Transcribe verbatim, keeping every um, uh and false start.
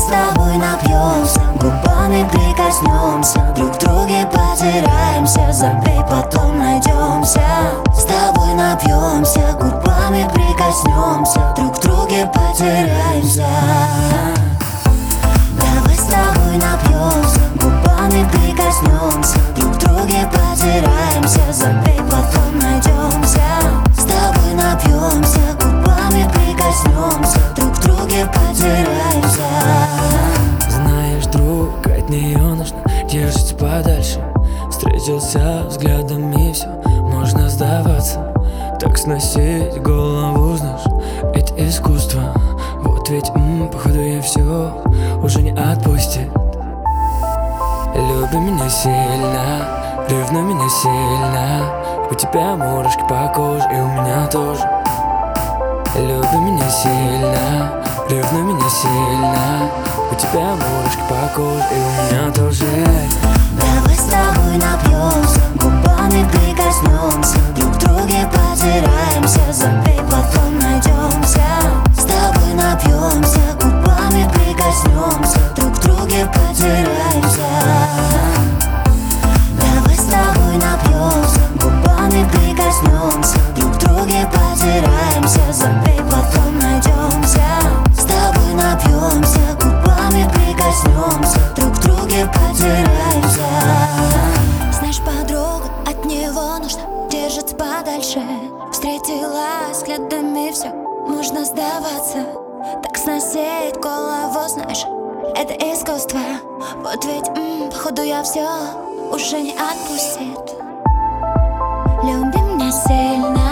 с тобой напьемся, губами прикоснемся, друг к друге потираемся, забей, потом найдемся. С тобой напьемся, губами прикоснемся, друг к друге потираемся. Давай с тобой напьемся, губами прикоснемся, друг к друге потираемся, забей, потом найдемся. С тобой напьемся, губами прикоснемся, друг к друге потираемся. Знаешь, друг, от нее нужно держаться подальше. Встретился взглядом и все, можно сдаваться. Так сносить голову, знаешь, это искусство. Вот ведь, м, походу я все уже не отпустит. Люби меня сильно, ревнуй меня сильно. У тебя мурашки по коже, и у меня тоже. Люби меня сильно, ревнуй меня сильно. У тебя мурашки по коже, и у меня тоже. Давай с тобой напьемся, губами прикоснемся, друг к друге потираемся, забей, потом найдемся. С тобой напьемся, губами прикоснемся, друг к друге потираемся. Давай с тобой напьемся, губами прикоснемся, друг к друге потираемся, забей, потом найдемся. С тобой напьемся, губами прикоснемся, друг к друге потираемся. Знаешь, подруга, от него нужно держаться подальше. Встретилась взглядами, все, можно сдаваться. Так сносить голову, знаешь, это искусство. Вот ведь, м, походу я все уже не отпустит. Люби меня сильно,